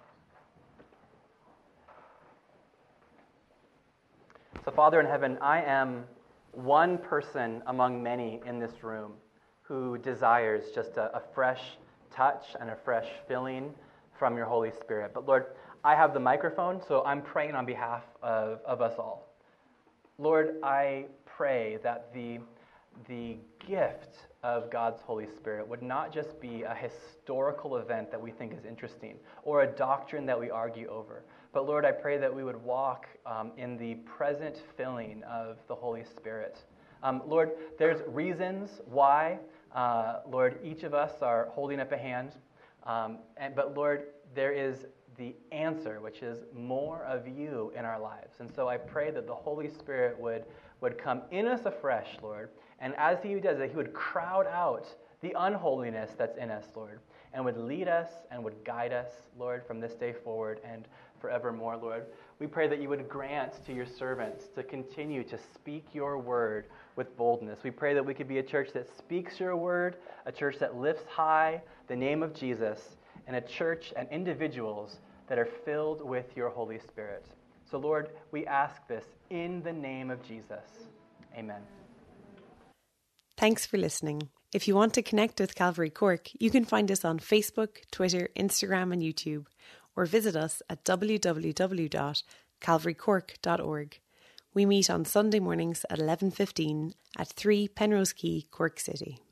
So, Father in heaven, I am one person among many in this room who desires just a, a fresh touch and a fresh filling from your Holy Spirit. But Lord, I have the microphone, so I'm praying on behalf of, of us all. Lord, I pray that the the gift of God's Holy Spirit would not just be a historical event that we think is interesting or a doctrine that we argue over. But Lord, I pray that we would walk um, in the present filling of the Holy Spirit. Um, Lord, there's reasons why, uh, Lord, each of us are holding up a hand. Um, and, but Lord, there is the answer, which is more of you in our lives. And so I pray that the Holy Spirit would, would come in us afresh, Lord. And as He does that, He would crowd out the unholiness that's in us, Lord, and would lead us and would guide us, Lord, from this day forward and forevermore, Lord. We pray that you would grant to your servants to continue to speak your word with boldness. We pray that we could be a church that speaks your word, a church that lifts high the name of Jesus, and a church and individuals that are filled with your Holy Spirit. So, Lord, we ask this in the name of Jesus. Amen. Thanks for listening. If you want to connect with Calvary Cork, you can find us on Facebook, Twitter, Instagram and YouTube, or visit us at w w w dot calvary cork dot org. We meet on Sunday mornings at eleven fifteen at three Penrose Quay, Cork City.